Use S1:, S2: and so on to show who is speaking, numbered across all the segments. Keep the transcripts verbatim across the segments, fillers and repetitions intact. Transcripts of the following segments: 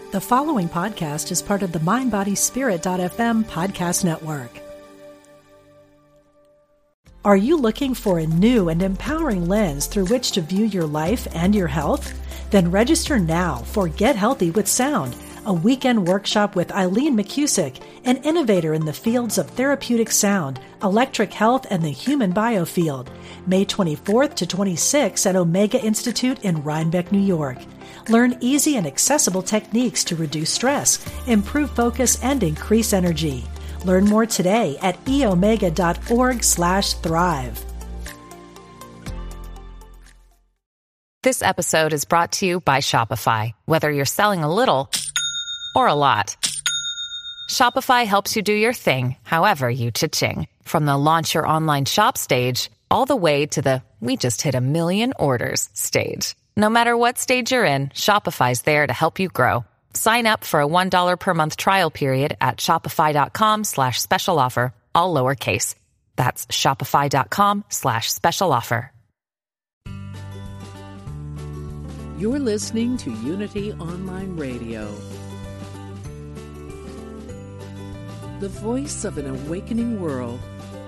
S1: The following podcast is part of the mind body spirit dot f m podcast network. Are you looking for a new and empowering lens through which to view your life and your health? Then register now for Get Healthy with Sound, a weekend workshop with Eileen McCusick, an innovator in the fields of therapeutic sound, electric health, and the human biofield, May twenty-fourth to twenty-sixth at Omega Institute in Rhinebeck, New York. Learn easy and accessible techniques to reduce stress, improve focus, and increase energy. Learn more today at e omega dot org slash thrive.
S2: This episode is brought to you by Shopify. Whether you're selling a little or a lot, Shopify helps you do your thing, however you cha-ching. From the launch your online shop stage, all the way to the we just hit a million orders stage. No matter what stage you're in, Shopify's there to help you grow. Sign up for a one dollar per month trial period at shopify.com slash special offer, all lowercase. That's shopify.com slash special offer.
S3: You're listening to Unity Online Radio, the voice of an awakening world.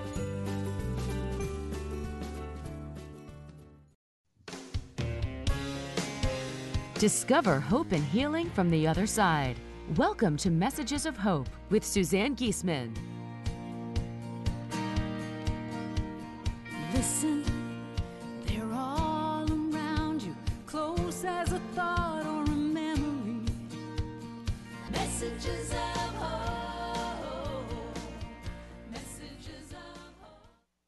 S4: Discover hope and healing from the other side. Welcome to Messages of Hope with Suzanne Giesemann.
S5: Listen, they're all around you, close as a thought or a memory. Messages of hope. Messages of hope.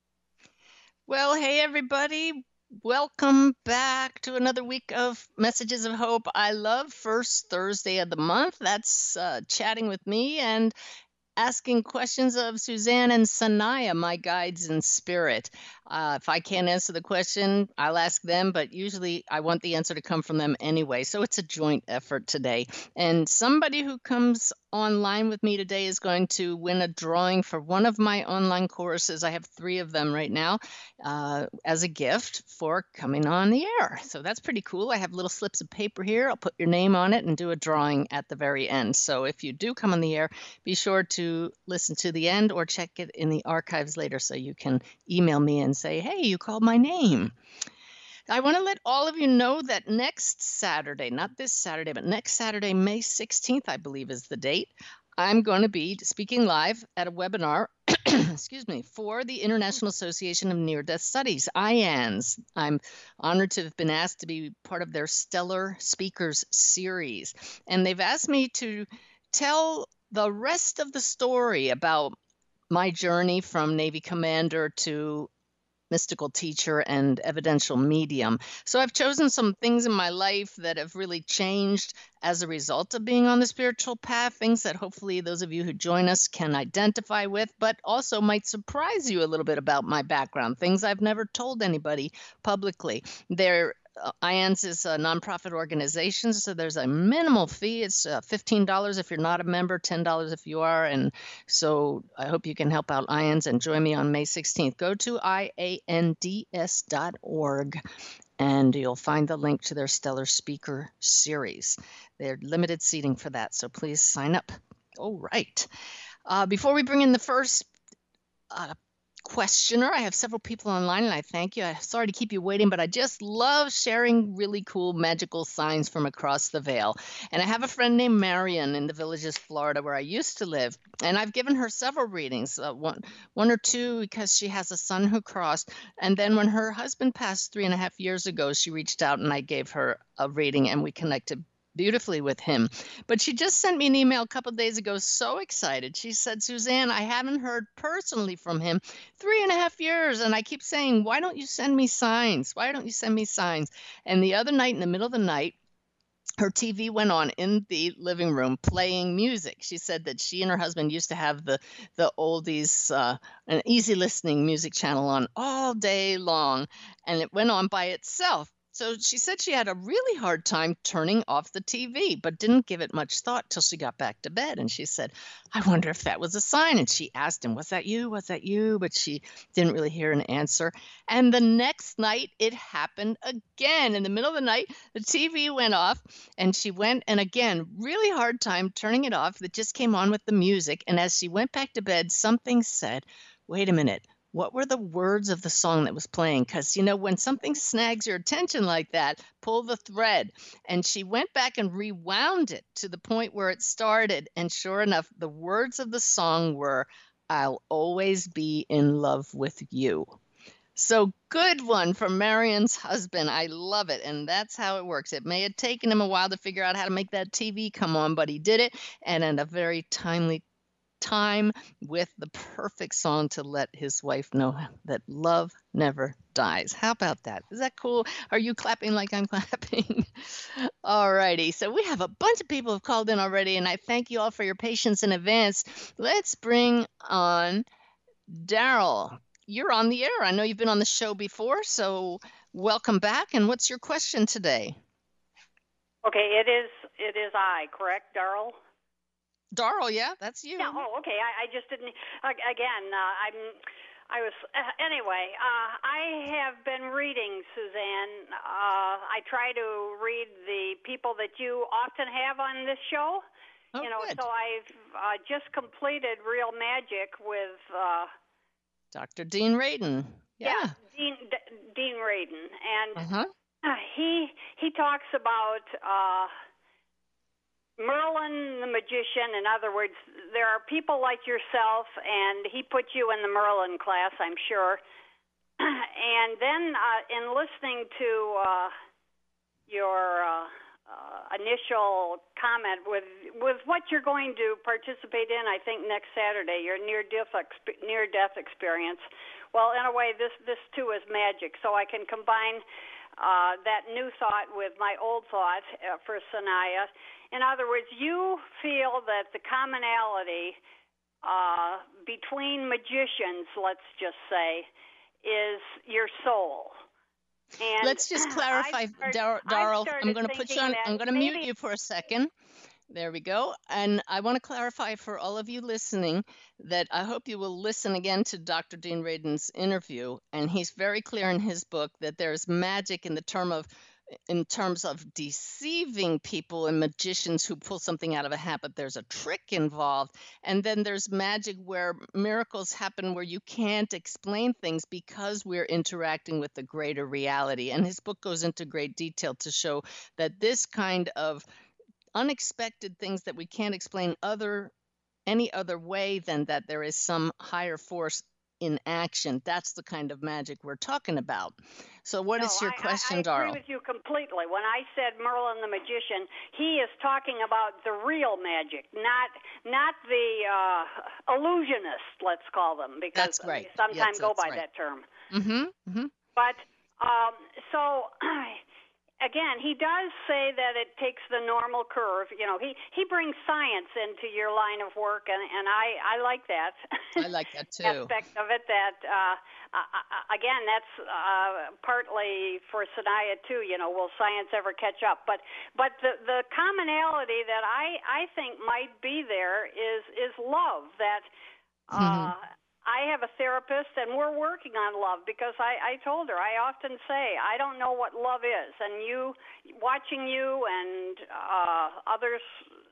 S6: Well, hey, everybody. Welcome back to another week of Messages of Hope. I love first Thursday of the month. That's uh, chatting with me and asking questions of Suzanne and Sanaya, my guides in spirit. Uh, if I can't answer the question, I'll ask them, but usually I want the answer to come from them anyway. So it's a joint effort today. And somebody who comes online with me today is going to win a drawing for one of my online courses. I have three of them right now uh, as a gift for coming on the air. So that's pretty cool. I have little slips of paper here. I'll put your name on it and do a drawing at the very end. So if you do come on the air, be sure to listen to the end or check it in the archives later so you can email me and say, hey, you called my name. I want to let all of you know that next Saturday, not this Saturday, but next Saturday, May sixteenth, I believe is the date, I'm going to be speaking live at a webinar, excuse me, for the International Association of Near-Death Studies, I A N S. I'm honored to have been asked to be part of their Stellar Speakers series. And they've asked me to tell the rest of the story about my journey from Navy commander to mystical teacher and evidential medium. So I've chosen some things in my life that have really changed as a result of being on the spiritual path, things that hopefully those of you who join us can identify with, but also might surprise you a little bit about my background, things I've never told anybody publicly. They're Uh, I A N S is a nonprofit organization, so there's a minimal fee. It's uh, fifteen dollars if you're not a member, ten dollars if you are. And so I hope you can help out I A N S and join me on May sixteenth. Go to I A N D S dot org and you'll find the link to their Stellar Speaker series. They're limited seating for that, so please sign up. All right. Uh, before we bring in the first uh, questioner. I have several people online, and I thank you. I'm sorry to keep you waiting, but I just love sharing really cool magical signs from across the veil. And I have a friend named Marion in the Villages, Florida, where I used to live, and I've given her several readings, uh, one, one or two because she has a son who crossed. And then when her husband passed three and a half years ago, she reached out and I gave her a reading, and we connected beautifully with him. But she just sent me an email a couple of days ago, so excited. She said, Suzanne, I haven't heard personally from him three and a half years. And I keep saying, why don't you send me signs? Why don't you send me signs? And the other night, in the middle of the night, her T V went on in the living room playing music. She said that she and her husband used to have the, the oldies, uh, an easy listening music channel on all day long. And it went on by itself. So she said she had a really hard time turning off the T V, but didn't give it much thought till she got back to bed. And she said, I wonder if that was a sign. And she asked him, was that you? Was that you? But she didn't really hear an answer. And the next night, it happened again. In the middle of the night, the T V went off and she went, and again, really hard time turning it off. It just came on with the music. And as she went back to bed, something said, wait a minute. What were the words of the song that was playing? Because, you know, when something snags your attention like that, pull the thread. And she went back and rewound it to the point where it started. And sure enough, the words of the song were, I'll always be in love with you. So good one from Marion's husband. I love it. And that's how it works. It may have taken him a while to figure out how to make that T V come on, but he did it. And in a very timely time with the perfect song to let his wife know that love never dies. How about that? Is that cool? Are you clapping like I'm clapping? All righty. So we have a bunch of people who have called in already, and I thank you all for your patience in advance. Let's bring on Daryl. You're on the air. I know you've been on the show before, so welcome back. And what's your question today?
S7: Okay, it is it is I, correct, Daryl?
S6: Darrell, yeah, that's you.
S7: Yeah. Oh, okay. I, I just didn't. Again, uh, I'm. I was. Uh, anyway, uh, I have been reading, Suzanne. Uh, I try to read the people that you often have on this show.
S6: Oh,
S7: you know,
S6: good.
S7: so I've uh, just completed Real Magic with uh,
S6: Doctor Dean Radin. Yeah.
S7: yeah Dean D- Dean Radin, and
S6: uh-huh.
S7: uh, he he talks about. Uh, Merlin the magician, in other words, there are people like yourself, and he put you in the Merlin class, I'm sure. And then uh, in listening to uh, your uh, uh, initial comment with with what you're going to participate in, I think next Saturday, your near-death exp- near-death experience. Well, in a way, this this too is magic, so I can combine uh, that new thought with my old thought uh, for Sanaya. In other words, you feel that the commonality uh, between magicians, let's just say, is your soul. And
S6: let's just clarify, Darrell. I'm going to put you on. I'm going to
S7: maybe,
S6: mute you for a second. There we go. And I want to clarify for all of you listening that I hope you will listen again to Doctor Dean Radin's interview. And he's very clear in his book that there's magic in the term of in terms of deceiving people and magicians who pull something out of a hat, but there's a trick involved. And then there's magic where miracles happen where you can't explain things because we're interacting with the greater reality. And his book goes into great detail to show that this kind of unexpected things that we can't explain other any other way than that there is some higher force in action. That's the kind of magic we're talking about. So what
S7: no,
S6: is your
S7: I,
S6: question,
S7: I, I
S6: Darrell?
S7: agree with you completely. When I said Merlin the magician, he is talking about the real magic, not not the uh, illusionist, let's call them, because
S6: that's right.
S7: they sometimes
S6: yes,
S7: go by
S6: right.
S7: that term.
S6: Mm-hmm. Mm-hmm.
S7: But um, so again, he does say that it takes the normal curve. You know, he, he brings science into your line of work, and, and I, I like that.
S6: I like that, too.
S7: aspect of it that, uh, uh, again, that's uh, partly for Sanaya, too. You know, will science ever catch up? But but the, the commonality that I, I think might be there is, is love, that uh, mm-hmm. I have a therapist, and we're working on love because I, I told her, I often say, I don't know what love is. And you, watching you and uh, others,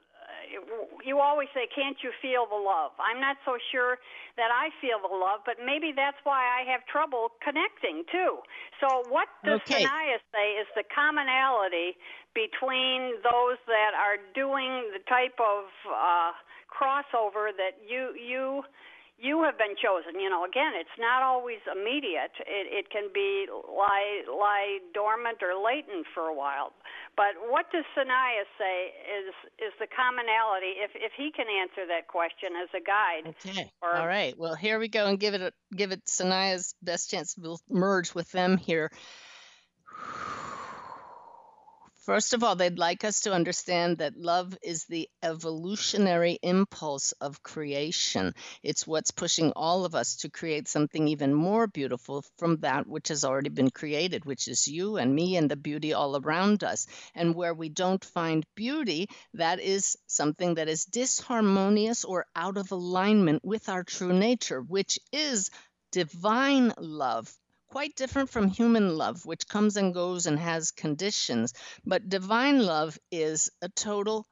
S7: you always say, can't you feel the love? I'm not so sure that I feel the love, but maybe that's why I have trouble connecting, too. So what does
S6: okay.
S7: Sanaya say is the commonality between those that are doing the type of uh, crossover that you you – you have been chosen. You know, again, it's not always immediate. It, it can be lie, lie dormant or latent for a while. But what does Sanaya say is is the commonality, if if he can answer that question as a guide?
S6: Okay.
S7: Or,
S6: all right. Well, here we go, and give it a, give it Sanaya's best chance. We'll merge with them here. First of all, they'd like us to understand that love is the evolutionary impulse of creation. It's what's pushing all of us to create something even more beautiful from that which has already been created, which is you and me and the beauty all around us. And where we don't find beauty, that is something that is disharmonious or out of alignment with our true nature, which is divine love. Quite different from human love, which comes and goes and has conditions. But divine love is a total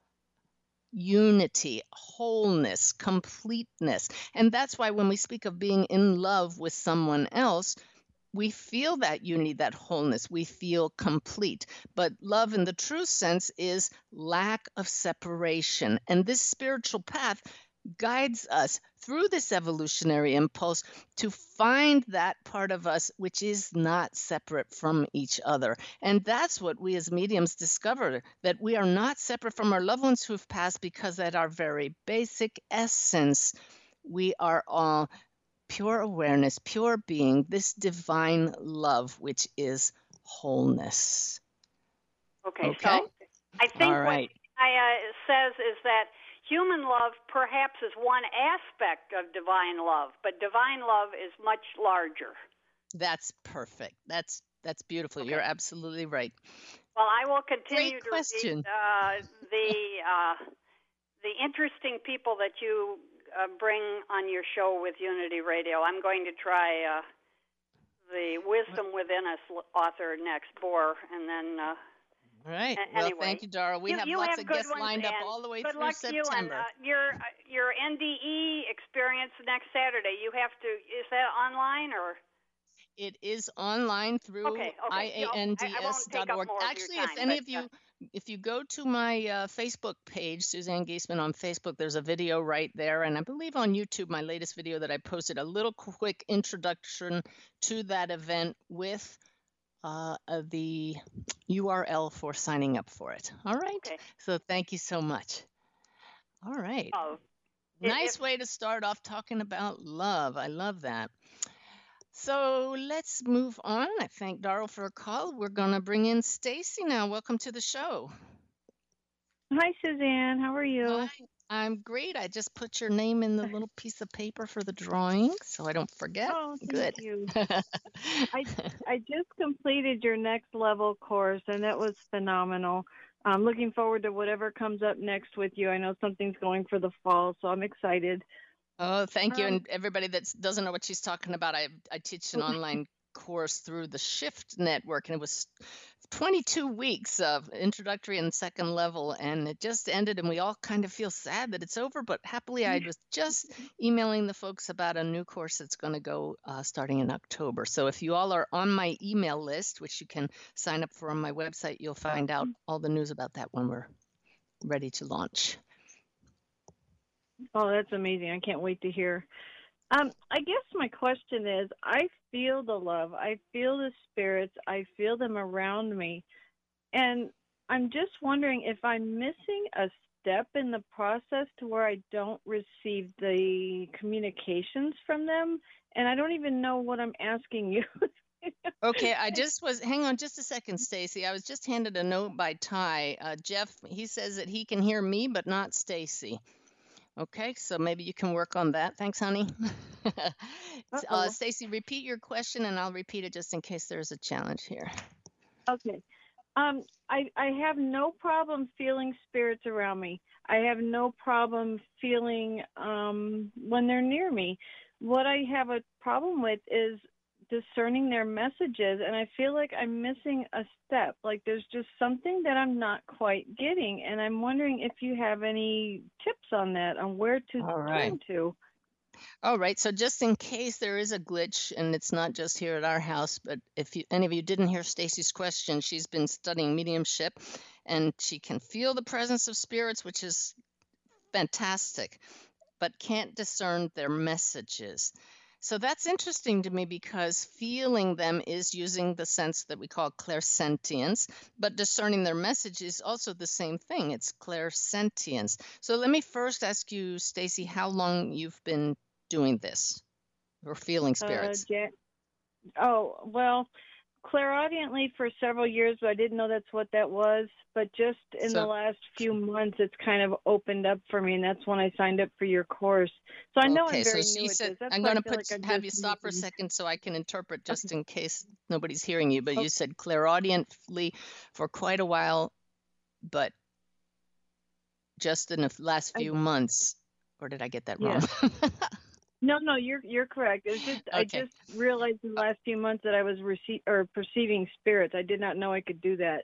S6: unity, wholeness, completeness. And that's why when we speak of being in love with someone else, we feel that unity, that wholeness. We feel complete. But love in the true sense is lack of separation. And this spiritual path guides us through this evolutionary impulse to find that part of us which is not separate from each other. And that's what we as mediums discover, that we are not separate from our loved ones who've passed, because at our very basic essence, we are all pure awareness, pure being, this divine love, which is wholeness.
S7: Okay,
S6: Okay?
S7: so I think
S6: All
S7: what
S6: right.
S7: Gaia says is that human love perhaps is one aspect of divine love, but divine love is much larger.
S6: That's perfect. That's that's beautiful.
S7: Okay.
S6: You're absolutely right.
S7: Well, I will continue
S6: Great
S7: to
S6: question.
S7: read uh, the uh, the interesting people that you uh, bring on your show with Unity Radio. I'm going to try uh, the Wisdom Within Us author next, Bohr, and then. Uh,
S6: All right.
S7: A-
S6: well,
S7: anyway,
S6: thank you, Dara. We
S7: you,
S6: have
S7: you
S6: lots
S7: have
S6: of
S7: good
S6: guests
S7: ones,
S6: lined up
S7: and
S6: all the way
S7: good
S6: through
S7: luck to you. And
S6: September.
S7: uh, your uh, your N D E experience next Saturday. You have to. Is that online or?
S6: It is online through
S7: Okay, okay.
S6: I A N D
S7: I- I won't
S6: S
S7: take
S6: dot
S7: up
S6: org.
S7: more of your
S6: Actually, if
S7: time,
S6: any
S7: but,
S6: of you,
S7: uh,
S6: if you go to my uh, Facebook page, Suzanne Giesman on Facebook, there's a video right there. And I believe on YouTube, my latest video that I posted, a little quick introduction to that event with uh, uh, the U R L for signing up for it. All right.
S7: Okay.
S6: So thank you so much. All right.
S7: Oh,
S6: Nice
S7: if-
S6: way to start off talking about love. I love that. So let's move on. I thank Darrell for a call. We're going to bring in Stacy now. Welcome to the show.
S8: Hi, Suzanne. How are you?
S6: Hi, I'm great. I just put your name in the little piece of paper for the drawing so I don't forget.
S8: Oh, thank
S6: Good.
S8: you. I I just completed your next level course, and that was phenomenal. I'm looking forward to whatever comes up next with you. I know something's going for the fall, so I'm excited.
S6: Oh, thank you.
S8: Um,
S6: And everybody that doesn't know what she's talking about, I I teach an online course through the Shift Network, and it was twenty-two weeks of introductory and second level, and it just ended, and we all kind of feel sad that it's over, but happily I was just emailing the folks about a new course that's going to go uh, starting in October. So if you all are on my email list, which you can sign up for on my website, you'll find out all the news about that when we're ready to launch.
S8: Oh, that's amazing. I can't wait to hear. Um, I guess my question is, I feel the love. I feel the spirits. I feel them around me. And I'm just wondering if I'm missing a step in the process to where I don't receive the communications from them. And I don't even know what I'm asking you.
S6: Okay, I just was, hang on just a second, Stacy. I was just handed a note by Ty. Uh, Jeff, he says that he can hear me, but not Stacy. Okay, so maybe you can work on that. Thanks, honey. uh, Stacy, repeat your question, and I'll repeat it just in case there's a challenge here.
S8: Okay. Um, I, I have no problem feeling spirits around me. I have no problem feeling um, when they're near me. What I have a problem with is discerning their messages, and I feel like I'm missing a step. Like there's just something that I'm not quite getting, and I'm wondering if you have any tips on that, on where to
S6: All right.
S8: turn to.
S6: All right, so just in case there is a glitch, and it's not just here at our house, but if you, any of you didn't hear Stacy's question, she's been studying mediumship, and she can feel the presence of spirits, which is fantastic, but can't discern their messages. So that's interesting to me because feeling them is using the sense that we call clairsentience, but discerning their message is also the same thing. It's clairsentience. So let me first ask you, Stacy, how long you've been doing this or feeling spirits?
S8: Uh, Jan- oh, well, clairaudiently for several years, but I didn't know that's what that was. But just in
S6: So-
S8: the last few months, it's kind of opened up for me, and that's when I signed up for your course. So I know
S6: Okay,
S8: I'm
S6: so
S8: very
S6: she
S8: new at
S6: said,
S8: this. That's
S6: I'm
S8: why I
S6: going to
S8: feel
S6: put
S8: like I'm
S6: have
S8: just
S6: you stop for a
S8: meeting.
S6: second so I can interpret just in case nobody's hearing you. But
S8: Oh.
S6: you said clairaudiently for quite a while, but just in the last
S8: I-
S6: few months, or did I get that wrong?
S8: Yes. No, no, you're you're correct. It's just I
S6: Okay.
S8: just realized in the last few months that I was rece- or perceiving spirits. I did not know I could do that.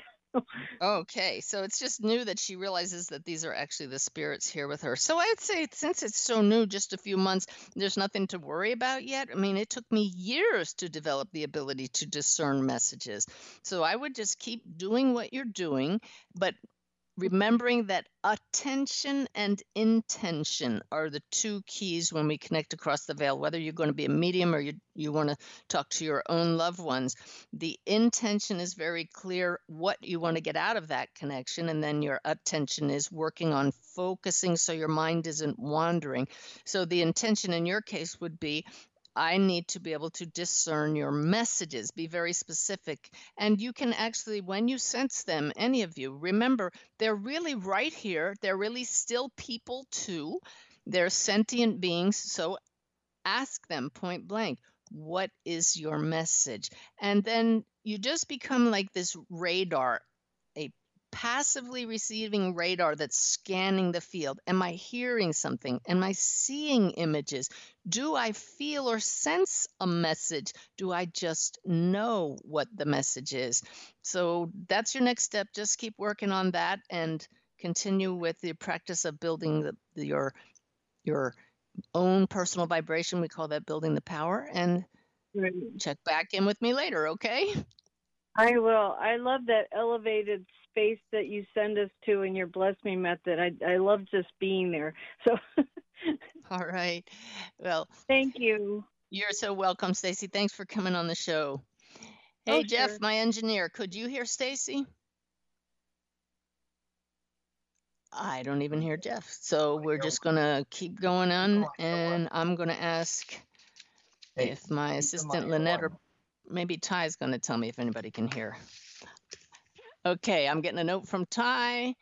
S6: Okay, so it's just new that she realizes that these are actually the spirits here with her. So I'd say since it's so new, just a few months, there's nothing to worry about yet. I mean, it took me years to develop the ability to discern messages. So I would just keep doing what you're doing, but remembering that attention and intention are the two keys when we connect across the veil, whether you're going to be a medium or you, you want to talk to your own loved ones. The intention is very clear what you want to get out of that connection, and then your attention is working on focusing so your mind isn't wandering. So the intention in your case would be, I need to be able to discern your messages, be very specific. And you can actually, when you sense them, any of you, remember, they're really right here. They're really still people too. They're sentient beings. So ask them point blank, what is your message? And then you just become like this radar, a passively receiving radar that's scanning the field. Am I hearing something? Am I seeing images? Do I feel or sense a message? Do I just know what the message is? So that's your next step. Just keep working on that and continue with the practice of building the, the, your your own personal vibration. We call that building the power. And
S8: Right.
S6: check back in with me later, okay?
S8: I will. I love that elevated space that you send us to in your Bless Me method. I I love just being there. So
S6: All right. Well,
S8: thank you.
S6: you're so welcome, Stacy. Thanks for coming on the show. Hey,
S8: Oh,
S6: Jeff,
S8: sure.
S6: my engineer, could you hear Stacy? I don't even hear Jeff. So we're just going to keep going on, and I'm going to ask if my assistant Lynette or maybe Ty's going to tell me if anybody can hear. Okay, I'm getting a note from Ty.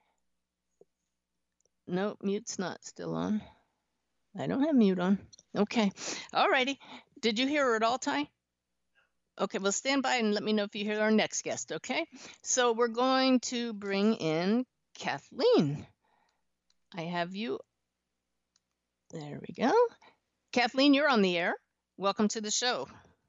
S6: Nope, mute's not still on. I don't have mute on. Okay, all righty. Did you hear her at all, Ty? Okay, well, stand by and let me know if you hear our next guest, okay? So we're going to bring in Kathleen. I have you. There we go. Kathleen, you're on the air. Welcome to the show.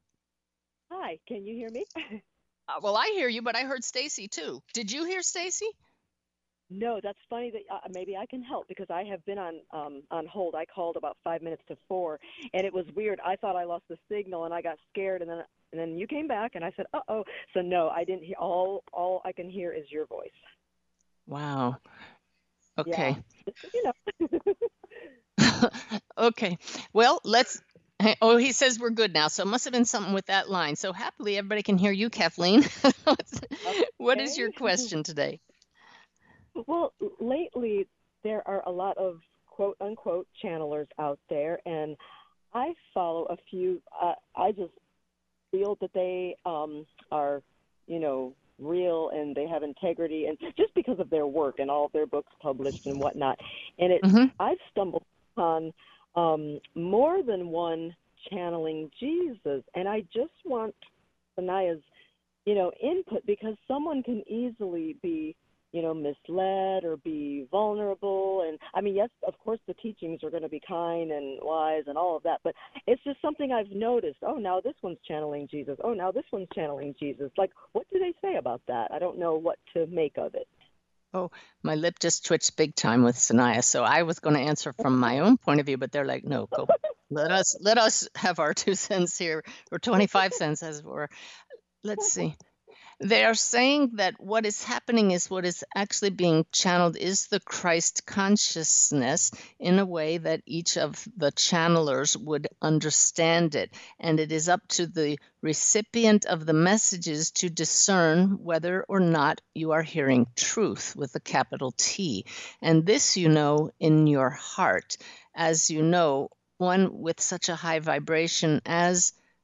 S9: Hi, can you hear me?
S6: Uh, well, I hear you, but I heard Stacy too. Did you hear Stacy?
S9: No, that's funny that uh, maybe I can help because I have been on um, on hold. I called about five minutes to four, and it was weird. I thought I lost the signal, and I got scared, and then and then you came back, and I said, "Uh oh." So no, I didn't hear. All all I can hear is your voice.
S6: Wow. Okay.
S9: Yeah. You know.
S6: Okay. Well, let's. Oh, he says we're good now. So it must have been something with that line. So happily, everybody can hear you, Kathleen. What is your
S9: Okay.
S6: question today?
S9: Well, lately there are a lot of quote unquote channelers out there, and I follow a few. Uh, I just feel that they um, are, you know, real and they have integrity, and just because of their work and all of their books published and whatnot. And it,
S6: Mhm.
S9: I've stumbled upon um, more than one channeling Jesus, and I just want Sanaya's, you know, input because someone can easily be, you know, misled or be vulnerable. And I mean, yes, of course, the teachings are going to be kind and wise and all of that, but it's just something I've noticed. Oh, now this one's channeling Jesus. Oh, now this one's channeling Jesus. Like, what do they say about that? I don't know what to make of it.
S6: Oh, my lip just twitched big time with Sanaya. So I was going to answer from my own point of view, but they're like, no, go. Let us let us have our two cents here, or twenty-five cents as it were. Let's see. They are saying that what is happening is what is actually being channeled is the Christ consciousness in a way that each of the channelers would understand it. And it is up to the recipient of the messages to discern whether or not you are hearing truth with a capital T. And this you know in your heart. As you know, one with such a high vibration as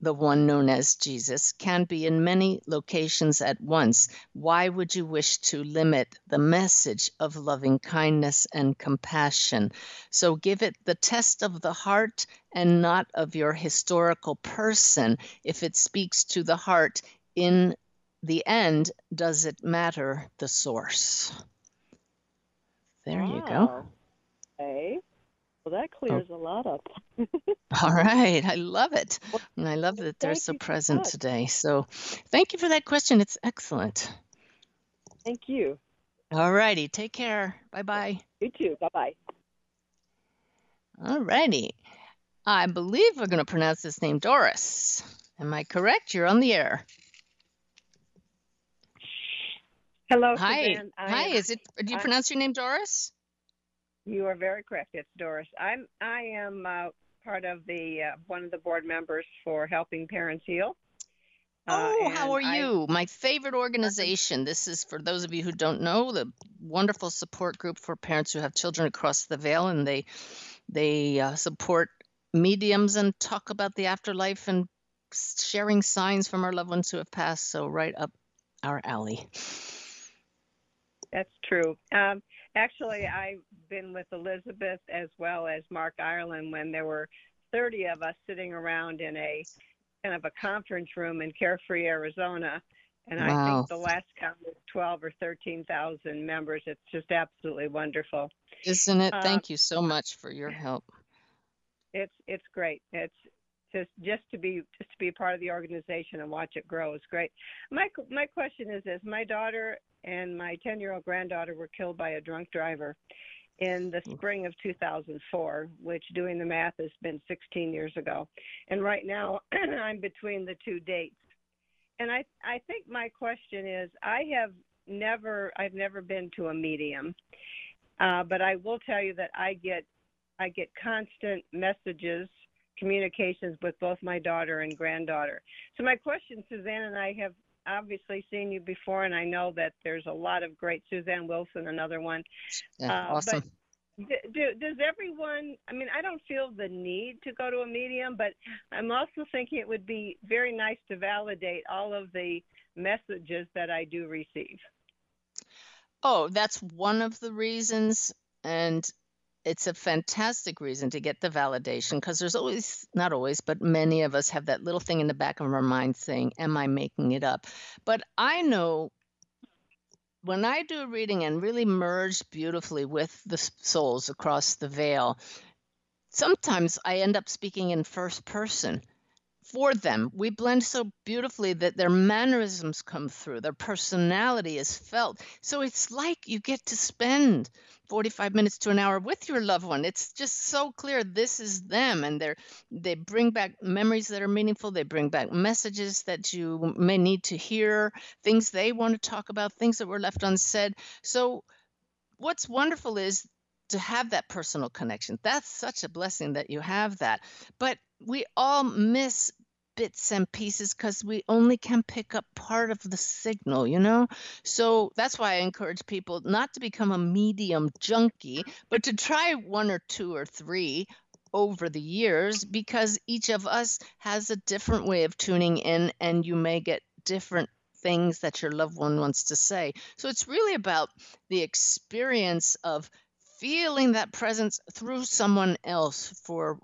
S6: the one known as Jesus, can be in many locations at once. Why would you wish to limit the message of loving kindness and compassion? So give it the test of the heart and not of your historical person. If it speaks to the heart, in the end, does it matter the source? There
S9: wow.
S6: you go.
S9: Okay. Well, that clears oh. a lot up.
S6: All right. I love it. And I love that they're
S9: Thank
S6: so
S9: you
S6: present
S9: so
S6: today. So thank you for that question. It's excellent.
S9: Thank you.
S6: All righty. Take care. Bye-bye.
S9: You too. Bye-bye.
S6: All righty. I believe we're going to pronounce this name Doris. Am I correct? You're on the air.
S10: Hello,
S6: Hi.
S10: Suzanne. I
S6: Hi.
S10: am,
S6: Is it? Do you
S10: I,
S6: pronounce your name Doris?
S10: You are very correct. It's Doris. I'm. I am uh, part of the uh, one of the board members for Helping Parents Heal.
S6: Oh,
S10: uh,
S6: how are you?
S10: I,
S6: My favorite organization. This is, for those of you who don't know, the wonderful support group for parents who have children across the veil, and they they uh, support mediums and talk about the afterlife and sharing signs from our loved ones who have passed. So right up our alley.
S10: That's true. Um, actually, I've been with Elizabeth as well as Mark Ireland when there were thirty of us sitting around in a kind of a conference room in Carefree, Arizona. And
S6: Wow.
S10: I think the last count was twelve or thirteen thousand members. It's just absolutely wonderful.
S6: Isn't it?
S10: Uh,
S6: Thank you so much for your help.
S10: It's it's great. It's just just to be just to be a part of the organization and watch it grow is great. My my question is this: my daughter and my ten-year-old granddaughter were killed by a drunk driver in the spring of two thousand four, which, doing the math, has been sixteen years ago. And right now, I'm between the two dates. And I I think my question is: I have never I've never been to a medium, uh, but I will tell you that I get I get constant messages, communications with both my daughter and granddaughter. So my question, Suzanne and I have obviously seen you before, and I know that there's a lot of great, Suzanne Wilson, another one.
S6: Yeah,
S10: uh,
S6: awesome.
S10: But do, do, does everyone, I mean, I don't feel the need to go to a medium, but I'm also thinking it would be very nice to validate all of the messages that I do receive.
S6: Oh, that's one of the reasons. And it's a fantastic reason to get the validation, because there's always, not always, but many of us have that little thing in the back of our mind saying, am I making it up? But I know when I do a reading and really merge beautifully with the souls across the veil, sometimes I end up speaking in first person for them. We blend so beautifully that their mannerisms come through, their personality is felt. So it's like you get to spend forty-five minutes to an hour with your loved one. It's just so clear this is them, and they're they bring back memories that are meaningful. They bring back messages that you may need to hear, things they want to talk about, things that were left unsaid. So what's wonderful is to have that personal connection. That's such a blessing that you have that. But we all miss bits and pieces because we only can pick up part of the signal, you know? So that's why I encourage people not to become a medium junkie, but to try one or two or three over the years, because each of us has a different way of tuning in, and you may get different things that your loved one wants to say. So it's really about the experience of feeling that presence through someone else for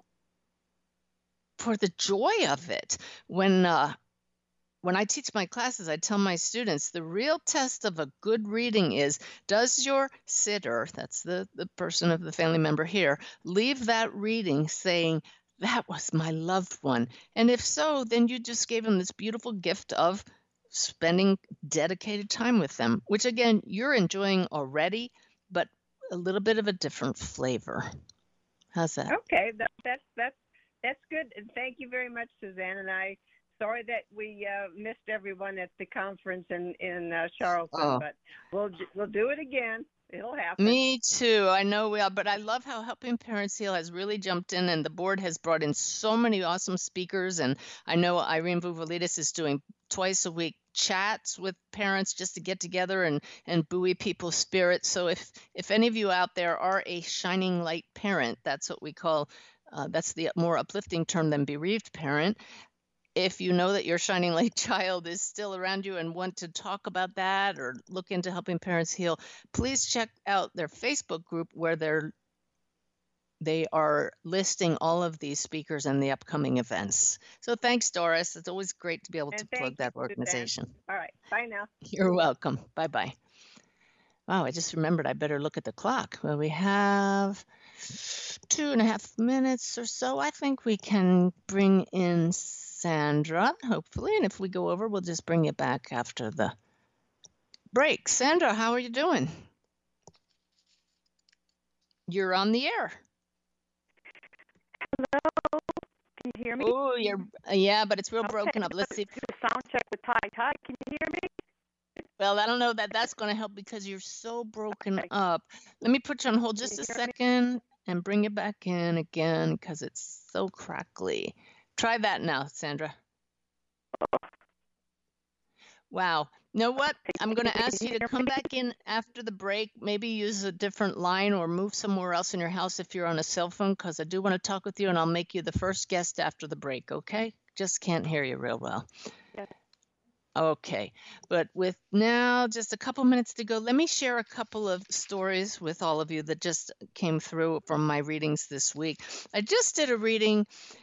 S6: for the joy of it. When uh, when I teach my classes, I tell my students the real test of a good reading is, does your sitter, that's the, the person of the family member here, leave that reading saying, that was my loved one? And if so, then you just gave them this beautiful gift of spending dedicated time with them, which again, you're enjoying already, but a little bit of a different flavor. How's that?
S10: Okay, that, that's that's that's good. And thank you very much, Suzanne. And I sorry that we uh, missed everyone at the conference in in uh, Charleston,
S6: Oh.
S10: but we'll we'll do it again. It'll happen.
S6: Me too. I know we are, but I love how Helping Parents Heal has really jumped in, and the board has brought in so many awesome speakers. And I know Irene Vouvalidis is doing twice a week chats with parents just to get together and, and buoy people's spirits. So if, if any of you out there are a shining light parent, that's what we call, uh, that's the more uplifting term than bereaved parent. if you know that your shining light child is still around you and want to talk about that or look into helping parents heal, please check out their Facebook group where they're they are listing all of these speakers and the upcoming events. So thanks, Doris. It's always great to be able
S10: And
S6: to
S10: thank
S6: plug that
S10: you,
S6: organization.
S10: Suzanne. All right. Bye now.
S6: You're welcome. Bye-bye. Wow, I just remembered I better look at the clock. Well, we have two and a half minutes or so. I think we can bring in Sandra, hopefully. And if we go over, we'll just bring you back after the break. Sandra, how are you doing? You're on the air.
S11: Hello, can you hear me?
S6: Oh, you're yeah, but it's real
S11: okay.
S6: broken up. Let's see.
S11: Do a sound check with Ty. Ty, can you hear me?
S6: Well, I don't know that that's going to help because you're so broken
S11: okay.
S6: up. Let me put you on hold just a second me? and bring you back in again because it's so crackly. Try that now, Sandra. Wow. You know what? I'm going to ask you to come back in after the break, maybe use a different line or move somewhere else in your house if you're on a cell phone, because I do want to talk with you and I'll make you the first guest after the break, okay? Just can't hear you real well.
S11: Yeah.
S6: Okay, but with now just a couple minutes to go, let me share a couple of stories with all of you that just came through from my readings this week. I just did a reading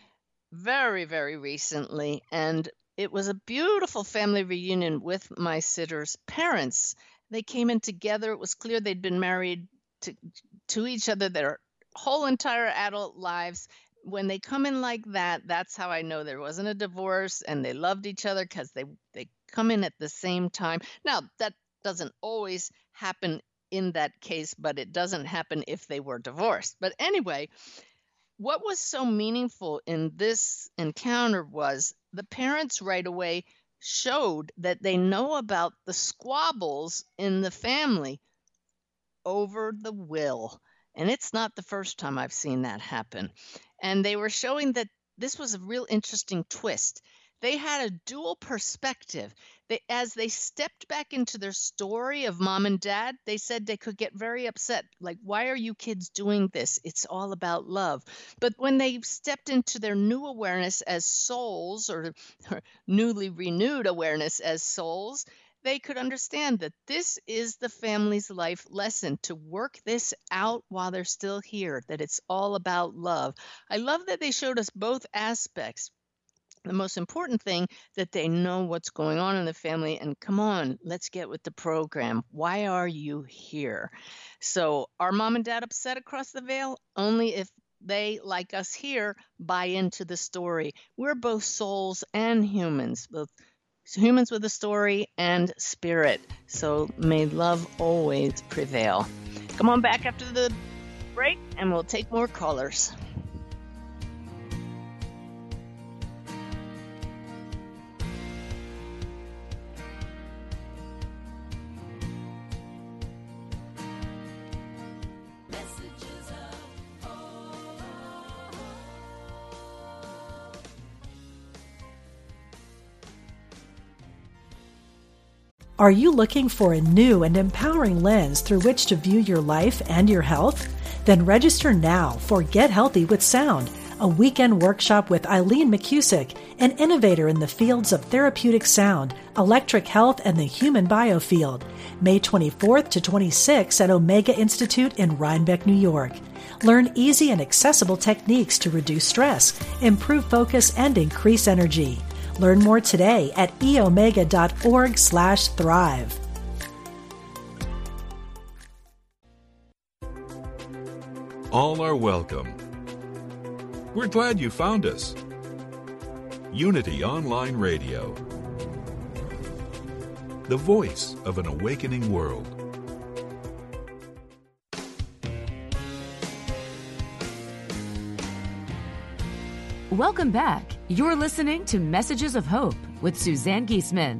S6: very, very recently, and it was a beautiful family reunion with my sitter's parents. They came in together. It was clear they'd been married to, to each other their whole entire adult lives. When they come in like that, that's how I know there wasn't a divorce and they loved each other because they, they come in at the same time. Now, that doesn't always happen in that case, but it doesn't happen if they were divorced. But anyway, what was so meaningful in this encounter was the parents right away showed that they know about the squabbles in the family over the will. And it's not the first time I've seen that happen. And they were showing that this was a real interesting twist. They had a dual perspective. They, as they stepped back into their story of mom and dad, they said they could get very upset. Like, why are you kids doing this? It's all about love. But when they stepped into their new awareness as souls, or, or newly renewed awareness as souls, they could understand that this is the family's life lesson, to work this out while they're still here, that it's all about love. I love that they showed us both aspects. The most important thing, that they know what's going on in the family, and come on, let's get with the program. Why are you here? So are mom and dad upset across the veil? Only if they, like us here, buy into the story. We're both souls and humans, both humans with a story and spirit. So may love always prevail. Come on back after the break and we'll take more callers.
S1: Are you looking for a new and empowering lens through which to view your life and your health? Then register now for Get Healthy with Sound, a weekend workshop with Eileen McCusick, an innovator in the fields of therapeutic sound, electric health, and the human biofield. May twenty-fourth to twenty-sixth at Omega Institute in Rhinebeck, New York. Learn easy and accessible techniques to reduce stress, improve focus, and increase energy. Learn more today at eomega.org slash thrive.
S12: All are welcome. We're glad you found us. Unity Online Radio, the voice of an awakening world.
S4: Welcome back. You're listening to Messages of Hope with Suzanne Giesemann.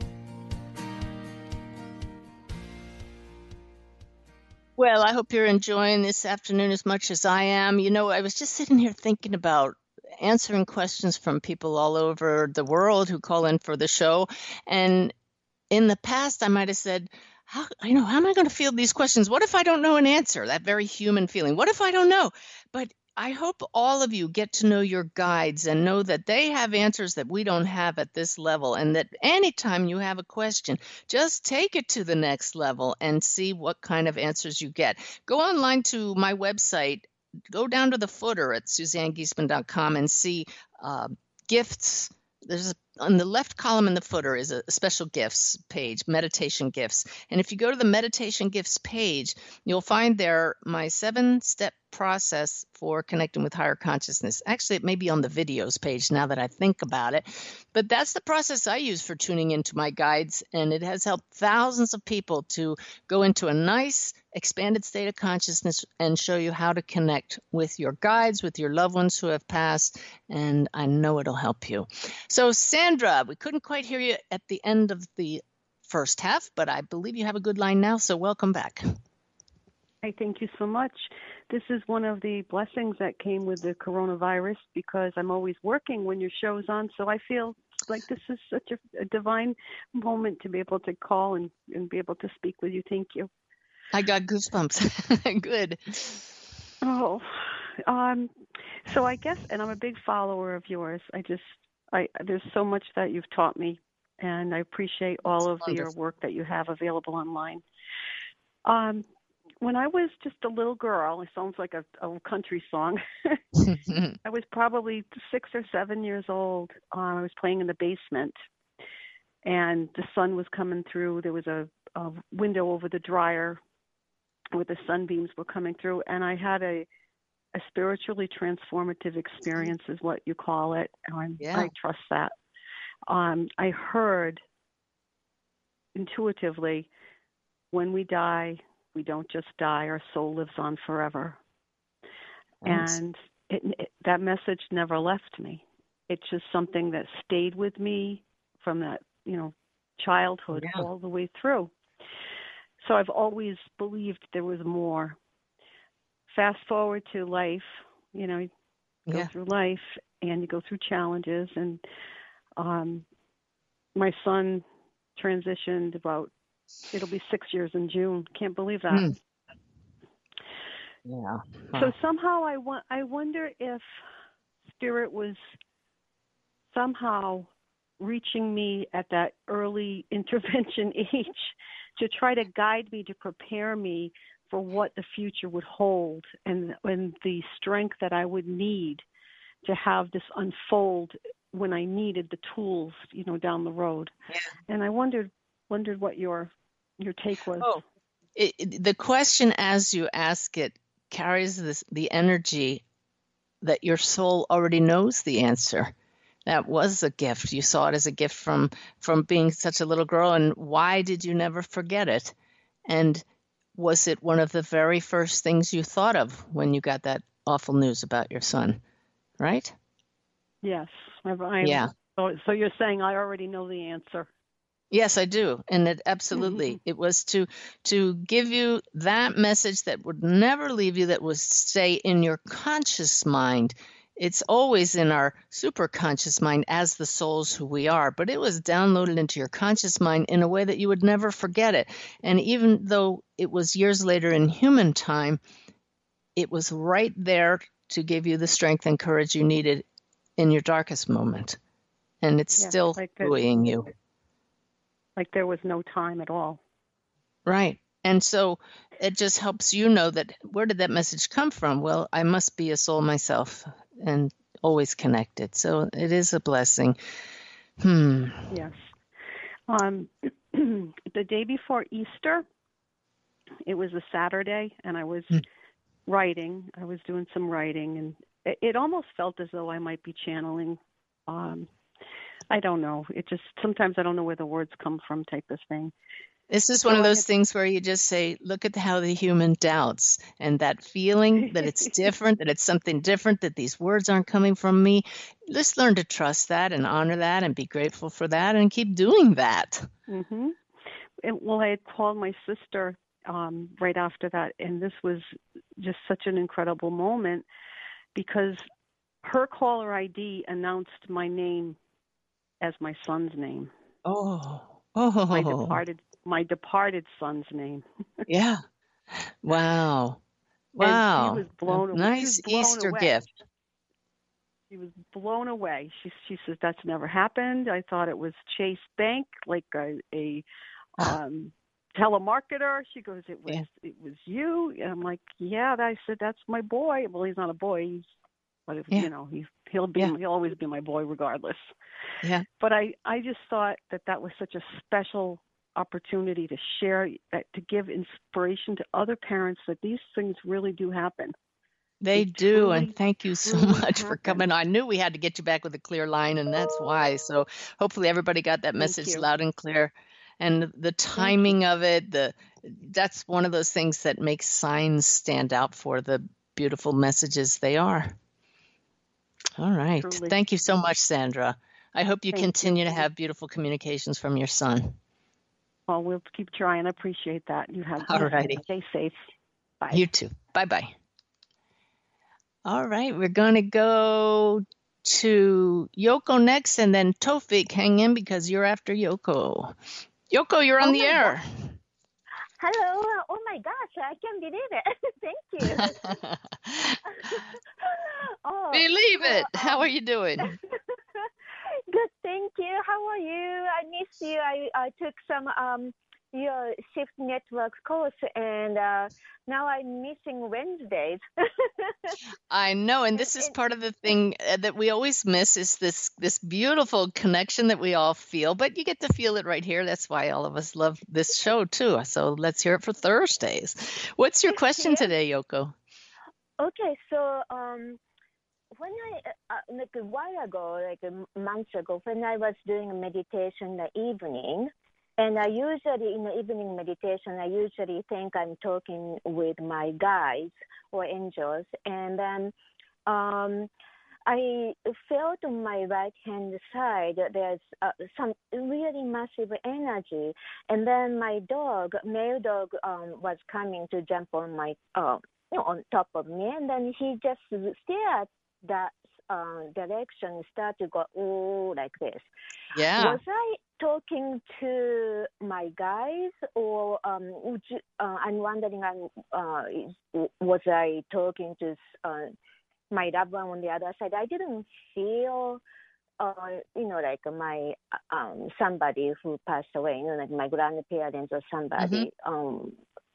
S6: Well, I hope you're enjoying this afternoon as much as I am. You know, I was just sitting here thinking about answering questions from people all over the world who call in for the show. And in the past, I might have said, how, you know, how am I going to field these questions? What if I don't know an answer? That very human feeling. What if I don't know? But I hope all of you get to know your guides and know that they have answers that we don't have at this level, and that anytime you have a question, just take it to the next level and see what kind of answers you get. Go online to my website, go down to the footer at suzanne giesman dot com and see uh, gifts. There's a, on the left column in the footer is a special gifts page, meditation gifts. And if you go to the meditation gifts page, you'll find there my seven-step process for connecting with higher consciousness. Actually, it may be on the videos page now that I think about it. But that's the process I use for tuning into my guides, and it has helped thousands of people to go into a nice, expanded state of consciousness and show you how to connect with your guides, with your loved ones who have passed, and I know it'll help you. So, Sandra, we couldn't quite hear you at the end of the first half, but I believe you have a good line now, so welcome back.
S11: Hey, thank you so much. This is one of the blessings that came with the coronavirus, because I'm always working when your show's on, so I feel like this is such a, a divine moment to be able to call and, and be able to speak with you. Thank you.
S6: I got goosebumps. Good.
S11: Oh, um, so I guess, and I'm a big follower of yours. I just, I there's so much that you've taught me, and I appreciate all of the, your work that you have available online. Um, when I was just a little girl, it sounds like a, a country song. I was probably six or seven years old. Um, I was playing in the basement, and the sun was coming through. There was a, a window over the dryer where the sunbeams were coming through, and I had a, a spiritually transformative experience, is what you call it. And
S6: yeah.
S11: I trust that. Um, I heard intuitively, when we die, we don't just die, our soul lives on forever. Nice. And it, it, that message never left me. It's just something that stayed with me from that, you know, childhood yeah. all the way through. So I've always believed there was more. Fast forward to life, you know, you go
S6: yeah.
S11: through life and you go through challenges. And um, my son transitioned about, it'll be six years in June. Can't believe that.
S6: Mm. Yeah. Huh.
S11: So somehow I, wa- I wonder if Spirit was somehow reaching me at that early intervention age to try to guide me, to prepare me for what the future would hold, and, and the strength that I would need to have this unfold when I needed the tools, you know, down the road.
S6: Yeah.
S11: And I wondered wondered what your your take was.
S6: Oh, it, it, the question as you ask it carries this the energy that your soul already knows the answer. That was a gift. You saw it as a gift from from being such a little girl. And why did you never forget it? And was it one of the very first things you thought of when you got that awful news about your son? Right?
S11: Yes. I'm, I'm,
S6: yeah.
S11: So, so you're saying I already know the answer.
S6: Yes, I do. And it absolutely, mm-hmm. it was to to give you that message that would never leave you, that would stay in your conscious mind. It's always in our superconscious mind as the souls who we are, but it was downloaded into your conscious mind in a way that you would never forget it. And even though it was years later in human time, it was right there to give you the strength and courage you needed in your darkest moment. And it's
S11: yeah,
S6: still
S11: like
S6: buoying you.
S11: Like there was no time at all.
S6: Right. And so it just helps you know that, where did that message come from? Well, I must be a soul myself and always connected. So it is a blessing. Hmm.
S11: Yes. Um, the day before Easter, it was a Saturday, and I was hmm. writing. I was doing some writing, and it, it almost felt as though I might be channeling. Um, I don't know. It just, sometimes I don't know where the words come from, type of thing.
S6: This is one of those things where you just say, look at how the human doubts, and that feeling that it's different, that it's something different, that these words aren't coming from me. Just learn to trust that and honor that and be grateful for that and keep doing that.
S11: Mm-hmm. And, well, I had called my sister um, right after that, and this was just such an incredible moment, because her caller I D announced my name as my son's name.
S6: Oh, oh.
S11: My departed my departed son's name.
S6: Yeah. Wow. Wow.
S11: And she was blown
S6: A
S11: away.
S6: nice
S11: She was blown
S6: Easter
S11: away.
S6: gift.
S11: She was blown away. She she says that's never happened. I thought it was Chase Bank, like a, a um, telemarketer. She goes, it was
S6: Yeah.
S11: it was you. And I'm like, yeah. I said that's my boy. Well, he's not a boy. He's, but if,
S6: Yeah.
S11: you know, he's he'll be
S6: Yeah.
S11: he'll always be my boy regardless.
S6: Yeah.
S11: But I I just thought that that was such a special opportunity to share, that to give inspiration to other parents that these things really do happen.
S6: They
S11: They
S6: do,
S11: truly,
S6: and thank you so
S11: truly
S6: much for coming.
S11: happen.
S6: I knew we had to get you back with a clear line, and that's why. So hopefully everybody got that
S11: Thank
S6: message
S11: you.
S6: loud and clear. And the
S11: Thank you.
S6: timing of it, the that's one of those things that makes signs stand out for the beautiful messages they are. All right.
S11: Truly.
S6: Thank you so much, Sandra. I hope you
S11: Thank you.
S6: continue to have beautiful communications from your son.
S11: Well, we'll keep trying. I appreciate that. You have
S6: All righty.
S11: Stay safe. Bye.
S6: You too. Bye-bye. All right, we're going to go to Yoko next, and then Tofik, hang in because you're after Yoko. Yoko, you're on
S13: Oh
S6: the
S13: my
S6: air.
S13: Hello. Oh my gosh, I can't believe it. Thank you. oh,
S6: Believe
S13: so,
S6: it. How
S13: um,
S6: are you doing?
S13: Good, thank you. How are you? I missed you. I, I took some um your Shift Network course, and uh, now I'm missing Wednesdays.
S6: I know, and this is part of the thing uh, that we always miss is this this beautiful connection that we all feel, but you get to feel it right here. That's why all of us love this show too. So let's hear it for Thursdays. What's your question
S13: Yeah.
S6: today, Yoko?
S13: Okay, so um, when I uh, like a while ago, like a month ago, when I was doing a meditation in the evening, and I usually in the evening meditation, I usually think I'm talking with my guides or angels, and then um, I felt on my right hand side there's uh, some really massive energy, and then my dog, male dog, um, was coming to jump on my uh, you know, on top of me, and then he just stared that uh, direction, start to go oh like this.
S6: Yeah.
S13: Was I talking to my guys, or um, would you, uh, I'm wondering, um, uh, is, was I talking to uh, my loved one on the other side? I didn't feel, uh, you know, like my um, somebody who passed away, you know, like my grandparents or somebody.
S6: Mm-hmm.
S13: Um,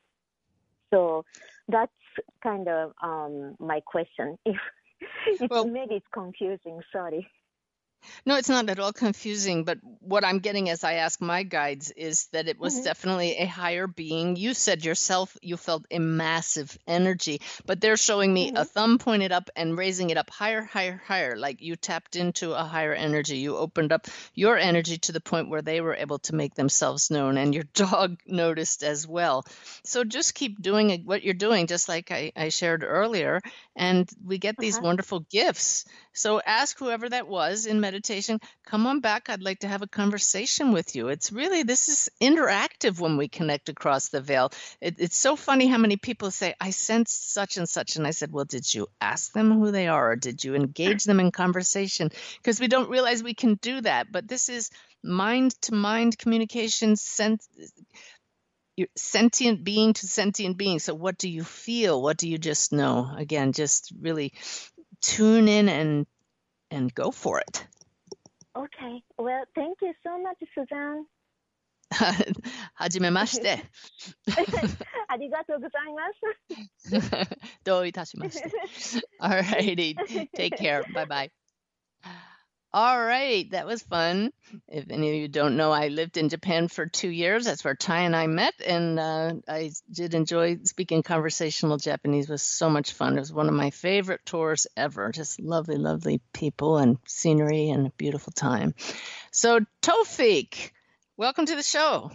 S13: so that's kind of um, my question. If it's
S6: Well,
S13: maybe it's confusing. Sorry.
S6: No, it's not at all confusing, but what I'm getting as I ask my guides is that it was
S13: Mhm.
S6: definitely a higher being. You said yourself you felt a massive energy, but they're showing me a
S13: Mhm.
S6: thumb pointed up and raising it up higher, higher, higher, like you tapped into a higher energy. You opened up your energy to the point where they were able to make themselves known, and your dog noticed as well. So just keep doing it- what you're doing, just like I, I shared earlier, and we get these
S13: Uh-huh.
S6: wonderful gifts. So ask whoever that was in meditation, come on back. I'd like to have a conversation with you. It's really, this is interactive when we connect across the veil. It, it's so funny how many people say, I sensed such and such. And I said, well, did you ask them who they are, or did you engage them in conversation? Because we don't realize we can do that. But this is mind to mind communication, sent, you're sentient being to sentient being. So what do you feel? What do you just know? Again, just really tune in and and go for it.
S13: Okay. Well, thank you so much, Suzanne.
S6: はじめまして。
S13: ありがとうございます。
S6: どういたしまして。All righty. Take care. Bye bye. All right. That was fun. If any of you don't know, I lived in Japan for two years. That's where Ty and I met. And uh, I did enjoy speaking conversational Japanese. It was so much fun. It was one of my favorite tours ever. Just lovely, lovely people and scenery and a beautiful time. So Tofik, welcome to the show.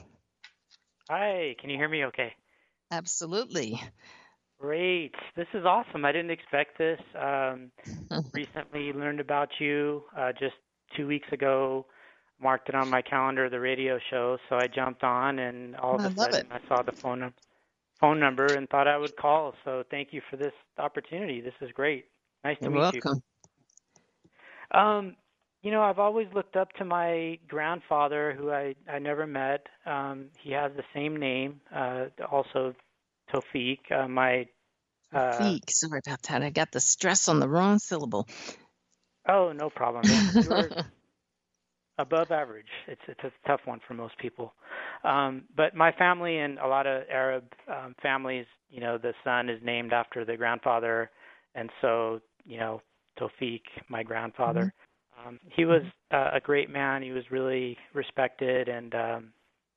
S14: Hi, can you hear me okay?
S6: Absolutely.
S14: Great. This is awesome. I didn't expect this. Um, recently learned about you uh, just two weeks ago, marked it on my calendar, the radio show, so I jumped on, and all of
S6: I
S14: a
S6: love
S14: sudden
S6: it.
S14: I saw the phone, num- phone number and thought I would call. So thank you for this opportunity. This is great. Nice to
S6: You're
S14: meet
S6: welcome.
S14: you. Um, you know, I've always looked up to my grandfather, who I, I never met. Um, he has the same name, uh, also Tofik. Uh, my
S6: Uh, Sorry about that. I got the stress on the wrong syllable.
S14: Oh, no problem. You were above average. It's it's a tough one for most people. Um, but my family and a lot of Arab um, families, you know, the son is named after the grandfather, and so you know, Tawfiq, my grandfather, mm-hmm. um, he was uh, a great man. He was really respected, and um,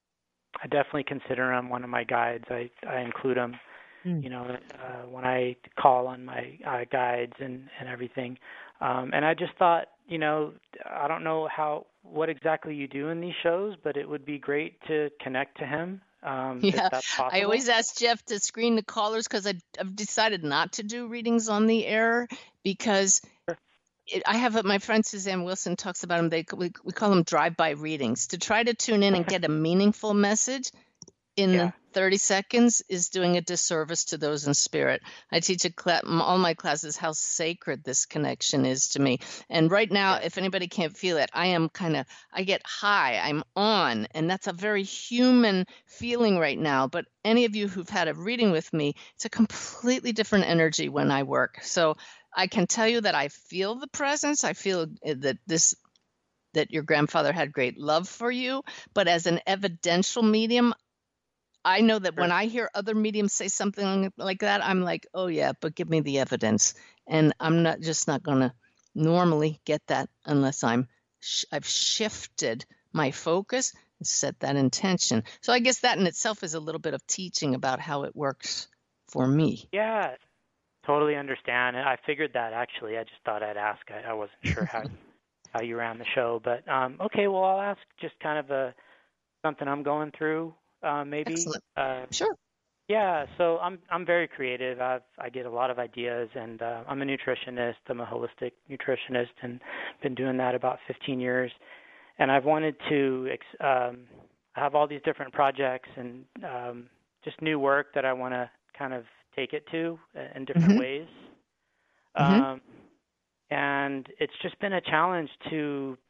S14: I definitely consider him one of my guides. I I include him. You know, uh, when I call on my uh, guides and, and everything. Um, and I just thought, you know, I don't know how what exactly you do in these shows, but it would be great to connect to him. Um,
S6: yeah,
S14: if that's possible.
S6: I always ask Jeff to screen the callers because I've decided not to do readings on the air because it, I have my friend Suzanne Wilson talks about them. They we, we call them drive-by readings to try to tune in and get a meaningful message. In yeah. thirty seconds is doing a disservice to those in spirit. I teach a cl- all my classes how sacred this connection is to me. And right now, yeah. if anybody can't feel it, I am kind of, I get high, I'm on, and that's a very human feeling right now. But any of you who've had a reading with me, it's a completely different energy when I work. So I can tell you that I feel the presence. I feel that this that your grandfather had great love for you. But as an evidential medium, I know that when I hear other mediums say something like that, I'm like, oh, yeah, but give me the evidence. And I'm not just not going to normally get that unless I'm sh- I've shifted my focus and set that intention. So I guess that in itself is a little bit of teaching about how it works for me.
S14: Yeah, totally understand. And I figured that, actually. I just thought I'd ask. I, I wasn't sure how, how you ran the show. But, um, okay, well, I'll ask just kind of a something I'm going through. Uh, maybe.
S6: Excellent.
S14: Uh,
S6: sure.
S14: Yeah, so I'm I'm very creative. I've I get a lot of ideas, and uh, I'm a nutritionist. I'm a holistic nutritionist, and been doing that about fifteen years. And I've wanted to ex- um, have all these different projects and um, just new work that I want to kind of take it to in different
S6: mm-hmm.
S14: ways.
S6: Mm-hmm.
S14: Um, and it's just been a challenge to.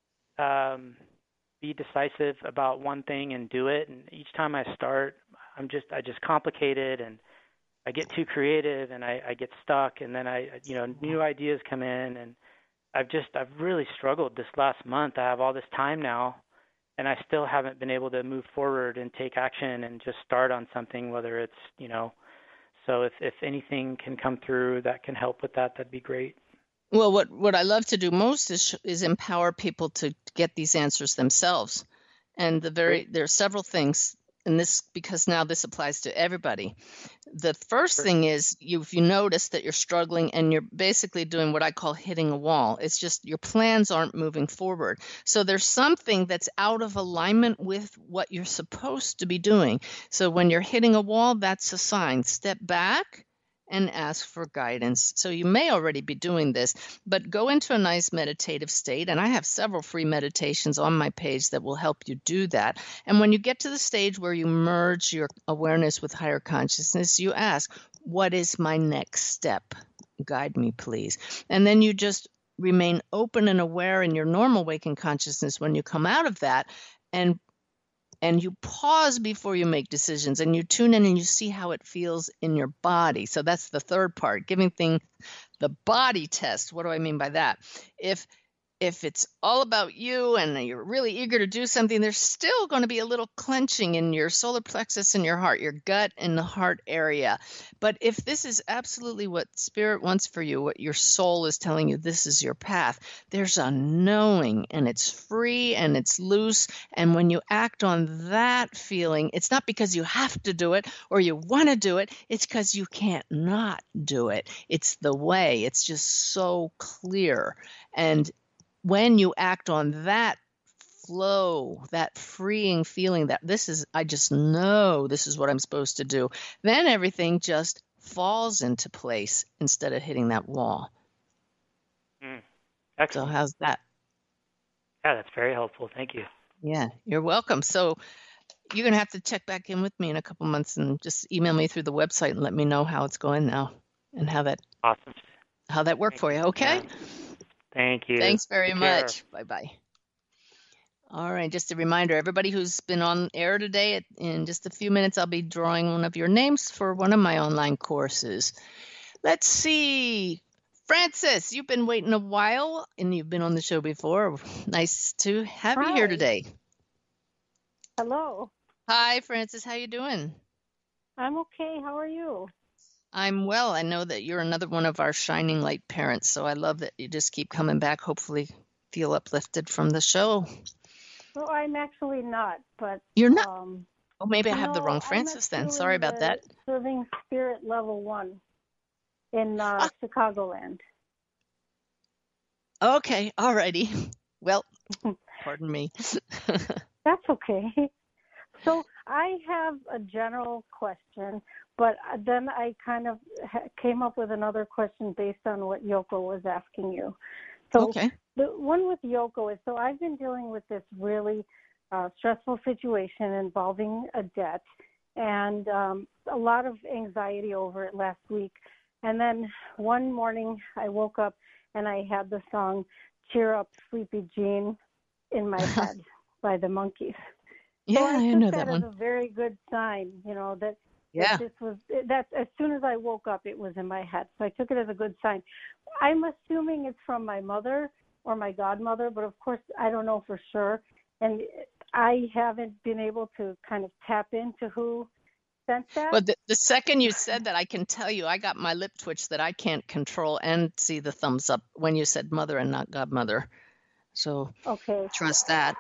S14: Um, be decisive about one thing and do it. And each time I start, I'm just, I just complicate it and I get too creative and I, I get stuck and then I, you know, new ideas come in and I've just, I've really struggled this last month. I have all this time now and I still haven't been able to move forward and take action and just start on something, whether it's, you know, so if, if anything can come through that can help with that, that'd be great.
S6: Well, what, what I love to do most is is empower people to get these answers themselves. And the very there are several things, and this because now this applies to everybody. The first thing is you if you notice that you're struggling and you're basically doing what I call hitting a wall. It's just your plans aren't moving forward. So there's something that's out of alignment with what you're supposed to be doing. So when you're hitting a wall, that's a sign. Step back and ask for guidance. So you may already be doing this, but go into a nice meditative state. And I have several free meditations on my page that will help you do that. And when you get to the stage where you merge your awareness with higher consciousness, you ask, what is my next step? Guide me, please. And then you just remain open and aware in your normal waking consciousness when you come out of that, and And you pause before you make decisions and you tune in and you see how it feels in your body. So that's the third part, giving things the body test. What do I mean by that? If if it's all about you and you're really eager to do something, there's still going to be a little clenching in your solar plexus and your heart, your gut and the heart area. But if this is absolutely what spirit wants for you, what your soul is telling you, this is your path, there's a knowing and it's free and it's loose. And when you act on that feeling, it's not because you have to do it or you want to do it. It's because you can't not do it. It's the way. It's just so clear. And when you act on that flow, that freeing feeling that this is, I just know this is what I'm supposed to do, then everything just falls into place instead of hitting that wall.
S14: Mm. Excellent.
S6: So how's that?
S14: Yeah, that's very helpful. Thank you.
S6: Yeah, you're welcome. So you're going to have to check back in with me in a couple months and just email me through the website and let me know how it's going now and how that,
S14: awesome.
S6: how that worked for you. Okay.
S14: Yeah. Thank you.
S6: Thanks very
S14: Take
S6: much.
S14: care.
S6: Bye-bye. All right, just a reminder, everybody who's been on air today, in just a few minutes, I'll be drawing one of your names for one of my online courses. Let's see. Frances, you've been waiting a while, and you've been on the show before. Nice to have
S15: Hi.
S6: you here today.
S15: Hello.
S6: Hi, Frances. How you doing?
S15: I'm okay. How are you?
S6: I'm well. I know that you're another one of our shining light parents, so I love that you just keep coming back. Hopefully feel uplifted from the show.
S15: Well, I'm actually not, but
S6: You're not?
S15: Um,
S6: Oh, maybe I have the
S15: no,
S6: wrong
S15: I'm
S6: Frances then.
S15: actually
S6: Sorry about
S15: the
S6: that.
S15: Serving Spirit Level One in uh,
S6: Ah.
S15: Chicagoland.
S6: Okay, all righty. Well, pardon me.
S15: That's okay. So I have a general question, but then I kind of ha- came up with another question based on what Yoko was asking you. So
S6: Okay.
S15: the one with Yoko is, so I've been dealing with this really uh, stressful situation involving a debt and um, a lot of anxiety over it last week. And then one morning I woke up and I had the song Cheer Up Sleepy Jean in my head by the Monkees.
S6: Yeah,
S15: so I,
S6: I
S15: took
S6: know
S15: that
S6: that
S15: as
S6: one.
S15: a very good sign, you know, that,
S6: Yeah.
S15: that this was, that as soon as I woke up, it was in my head. So I took it as a good sign. I'm assuming it's from my mother or my godmother, but of course I don't know for sure. And I haven't been able to kind of tap into who sent that.
S6: Well, the, the second you said that, I can tell you I got my lip twitch that I can't control and see the thumbs up when you said mother and not godmother. So
S15: Okay.
S6: trust that.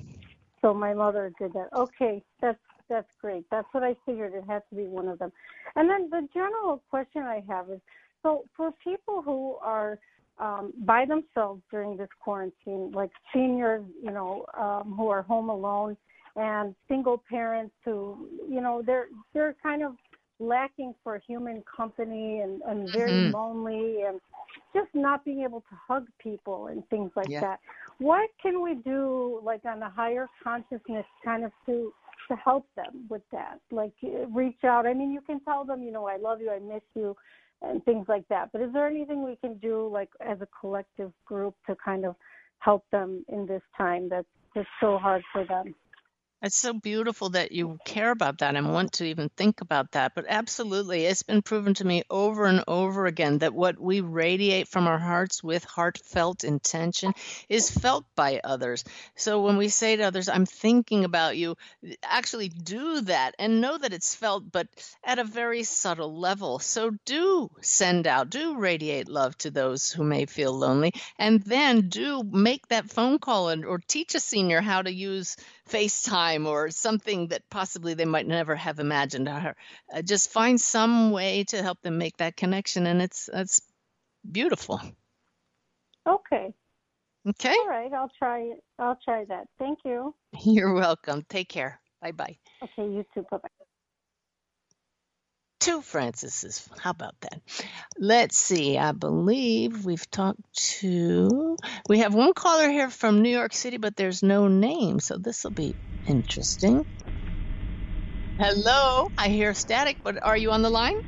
S15: So my mother did that. Okay, that's that's great. That's what I figured. It had to be one of them. And then the general question I have is, so for people who are um, by themselves during this quarantine, like seniors, you know, um, who are home alone, and single parents who, you know, they're they're kind of lacking for human company and, and very
S6: Mhm.
S15: lonely and just not being able to hug people and things like
S6: Yeah.
S15: that. What can we do, like on a higher consciousness, kind of to to help them with that? Like uh, reach out. I mean, you can tell them, you know, I love you, I miss you, and things like that. But is there anything we can do, like as a collective group, to kind of help them in this time that's just so hard for them?
S6: It's so beautiful that you care about that and want to even think about that. But absolutely, it's been proven to me over and over again that what we radiate from our hearts with heartfelt intention is felt by others. So when we say to others, I'm thinking about you, actually do that and know that it's felt, but at a very subtle level. So do send out, do radiate love to those who may feel lonely, and then do make that phone call and, or teach a senior how to use FaceTime or something that possibly they might never have imagined. Uh, just find some way to help them make that connection, and it's it's beautiful.
S15: Okay.
S6: Okay.
S15: All right. I'll try it. I'll try that. Thank you.
S6: You're welcome. Take care. Bye bye.
S15: Okay. You too. Bye bye.
S6: Two Franceses. How about that? Let's see. I believe we've talked to. We have one caller here from New York City, but there's no name, so this will be interesting. Hello. I hear static, but are you on the line?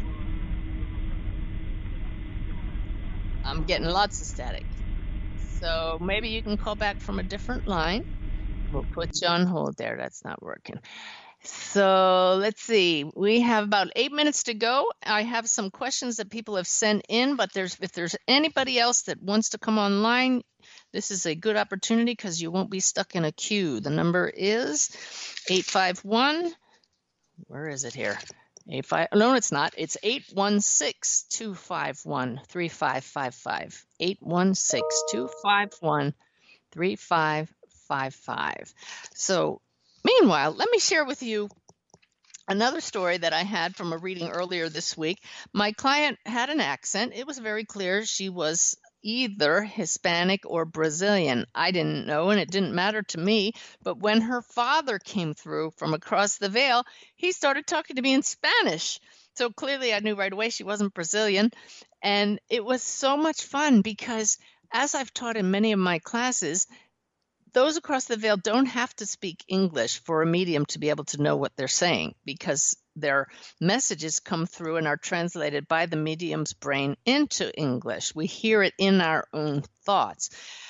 S6: I'm getting lots of static. So maybe you can call back from a different line. We'll put you on hold there. That's not working. So let's see. We have about eight minutes to go. I have some questions that people have sent in, but there's if there's anybody else that wants to come online, this is a good opportunity because you won't be stuck in a queue. The number is eight five one. Where is it here? Eight five. No, it's not. It's eight one six, two five one, three five five five. eight one six, two five one, three five five five. So meanwhile, let me share with you another story that I had from a reading earlier this week. My client had an accent. It was very clear she was either Hispanic or Brazilian. I didn't know, and it didn't matter to me. But when her father came through from across the veil, he started talking to me in Spanish. So clearly I knew right away she wasn't Brazilian. And it was so much fun because, as I've taught in many of my classes, those across the veil don't have to speak English for a medium to be able to know what they're saying, because their messages come through and are translated by the medium's brain into English. We hear it in our own thoughts.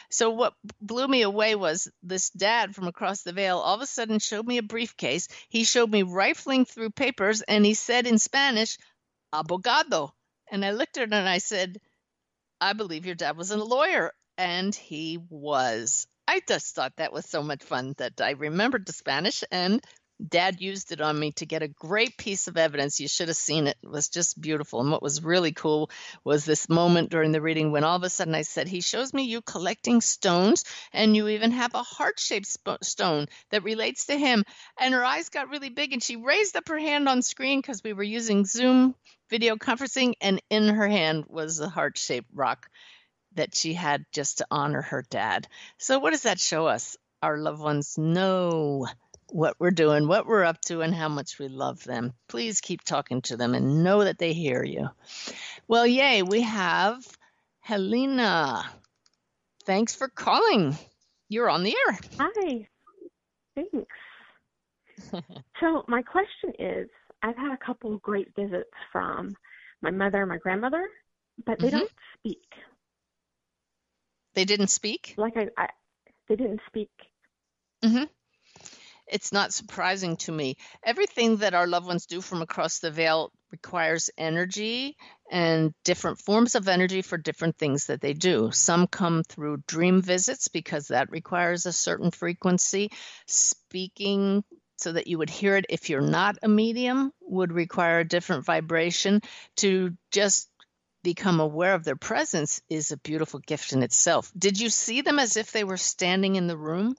S6: So what blew me away was this dad from across the veil all of a sudden showed me a briefcase. He showed me rifling through papers, and he said in Spanish, abogado. And I looked at him and I said, I believe your dad was a lawyer. And he was. I just thought that was so much fun that I remembered the Spanish, and Dad used it on me to get a great piece of evidence. You should have seen it. It was just beautiful. And what was really cool was this moment during the reading when all of a sudden I said, he shows me you collecting stones, and you even have a heart-shaped sp- stone that relates to him. And her eyes got really big, and she raised up her hand on screen because we were using Zoom video conferencing, and in her hand was a heart-shaped rock that she had just to honor her dad. So what does that show us? Our loved ones know what we're doing, what we're up to, and how much we love them. Please keep talking to them and know that they hear you. Well, yay, we have Helena. Thanks for calling. You're on the air.
S16: Hi. Thanks. So my question is, I've had a couple of great visits from my mother and my grandmother, but they
S6: Mm-hmm.
S16: don't speak.
S6: They didn't speak?
S16: Like I, I they didn't speak.
S6: Mm-hmm. It's not surprising to me. Everything that our loved ones do from across the veil requires energy and different forms of energy for different things that they do. Some come through dream visits because that requires a certain frequency. Speaking so that you would hear it if you're not a medium would require a different vibration. To just become aware of their presence is a beautiful gift in itself. Did you see them as if they were standing in the room?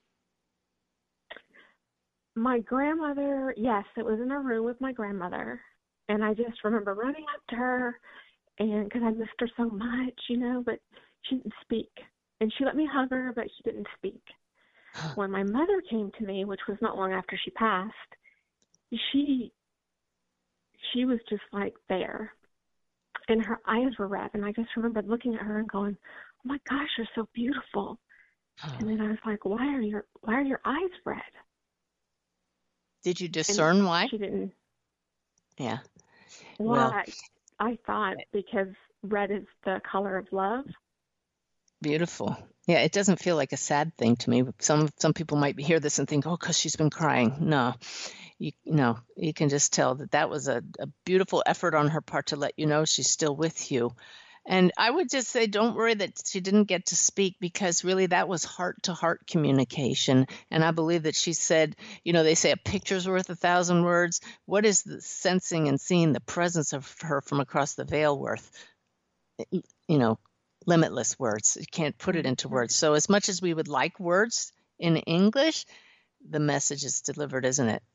S16: My grandmother, yes, it was in a room with my grandmother, and I just remember running up to her, and because I missed her so much, you know, but she didn't speak, and she let me hug her, but she didn't speak. When my mother came to me, which was not long after she passed, she she was just like there, and her eyes were red, and I just remembered looking at her and going, "Oh my gosh, you're so beautiful," and then I was like, "Why are your why are your eyes red?"
S6: Did you discern
S16: And
S6: why?
S16: She didn't.
S6: Yeah.
S16: Well,
S6: Well,
S16: I, I thought because red is the color of love.
S6: beautiful. Yeah, it doesn't feel like a sad thing to me. Some some people might hear this and think, "Oh, because she's been crying." No, you no, you can just tell that that was a, a beautiful effort on her part to let you know she's still with you. And I would just say, don't worry that she didn't get to speak, because really that was heart-to-heart communication. And I believe that she said, you know, they say a picture's worth a thousand words. What is the sensing and seeing the presence of her from across the veil worth? You know, limitless words. You can't put it into words. So as much as we would like words in English, the message is delivered, isn't it?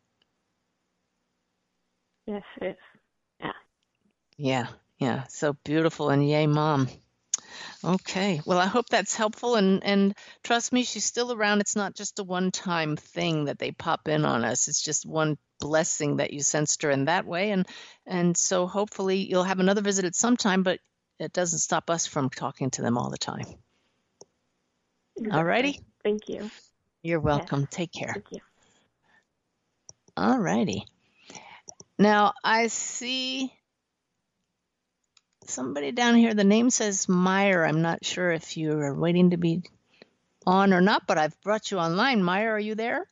S16: Yes, it is. Yeah.
S6: Yeah. Yeah, so beautiful, and yay, Mom. Okay, well, I hope that's helpful, and, and trust me, she's still around. It's not just a one-time thing that they pop in on us. It's just one blessing that you sensed her in that way, and and so hopefully you'll have another visit at some time, but it doesn't stop us from talking to them all the time. All righty?
S16: Thank you.
S6: You're welcome. Take care.
S16: Thank you.
S6: All righty. Now, I see somebody down here, the name says Meyer. I'm not sure if you are waiting to be on or not, but I've brought you online. Meyer, are you there?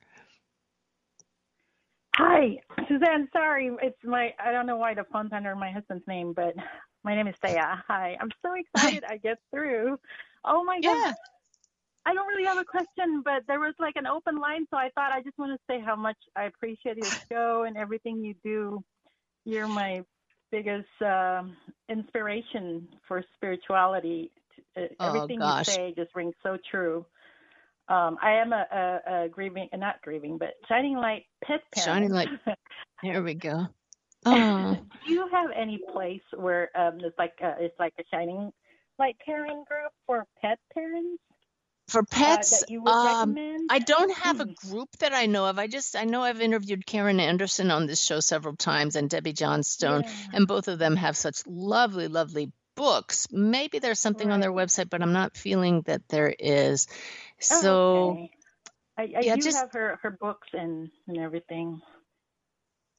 S17: Hi, Suzanne. Sorry, it's my, I don't know why the phone's under my husband's name, but my name is Thea. Hi, I'm so excited I get through. Oh my
S6: Yeah.
S17: God. I don't really have a question, but there was like an open line, so I thought I just want to say how much I appreciate your show and everything you do. You're my biggest um, inspiration for spirituality. Uh,
S6: Oh,
S17: everything
S6: gosh.
S17: you say just rings so true. Um, I am a, a, a grieving, uh, not grieving, but shining light pet parent.
S6: Shining light. There we go. Oh,
S17: Do you have any place where um, it's like a, it's like a shining light parent group for pet parents?
S6: for pets,
S17: uh, that you would
S6: um,
S17: recommend?
S6: I don't have a group that I know of. I just I know I've interviewed Karen Anderson on this show several times, and Debbie Johnstone,
S17: Yeah.
S6: and both of them have such lovely, lovely books. Maybe there's something on their website, but I'm not feeling that there is. So
S17: Oh, okay. I, I
S6: yeah,
S17: do
S6: just
S17: have her, her books and, and everything.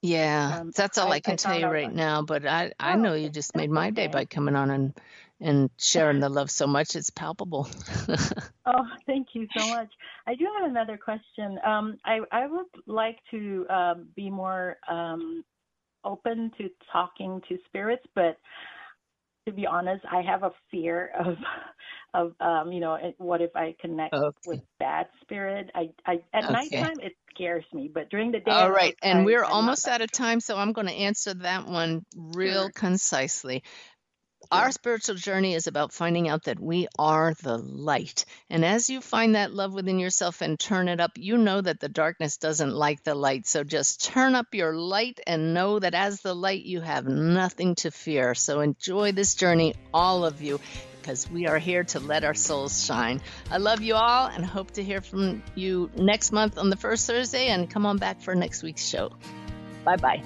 S6: Yeah,
S17: Um,
S6: that's all I,
S17: I,
S6: can
S17: I
S6: tell
S17: found
S6: you
S17: out
S6: right
S17: about-
S6: now. But I, I
S17: Oh,
S6: know
S17: okay.
S6: you just made
S17: That's
S6: my day
S17: okay.
S6: by coming on and and sharing the love so much. It's palpable.
S17: Oh, thank you so much. I do have another question. Um, I, I would like to um, be more um, open to talking to spirits, but to be honest, I have a fear of, of um, you know, it- what if I connect
S6: Okay.
S17: with bad spirit? I, I at
S6: Okay.
S17: nighttime it scares me, but during the day
S6: All
S17: I'm
S6: right, and
S17: outside,
S6: we're
S17: I'm not
S6: almost
S17: that
S6: out of time, so I'm going to answer that one real
S17: Sure.
S6: concisely. Our spiritual journey is about finding out that we are the light. And as you find that love within yourself and turn it up, you know that the darkness doesn't like the light. So just turn up your light and know that as the light, you have nothing to fear. So enjoy this journey, all of you, because we are here to let our souls shine. I love you all and hope to hear from you next month on the first Thursday, and come on back for next week's show. Bye-bye.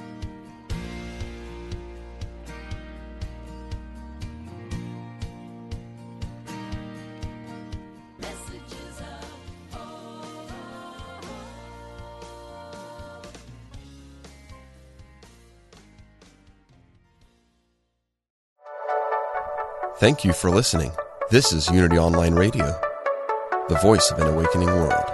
S18: Thank you for listening. This is Unity Online Radio, the voice of an awakening world.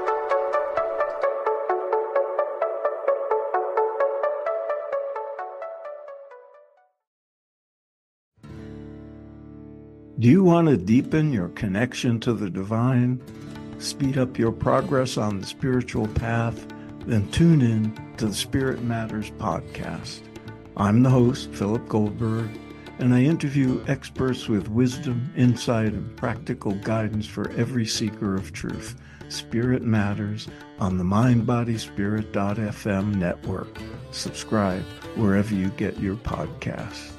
S19: Do you want to deepen your connection to the divine, speed up your progress on the spiritual path? Then tune in to the Spirit Matters podcast. I'm the host, Philip Goldberg, and I interview experts with wisdom, insight, and practical guidance for every seeker of truth. Spirit Matters on the mind body spirit dot f m network. Subscribe wherever you get your podcasts.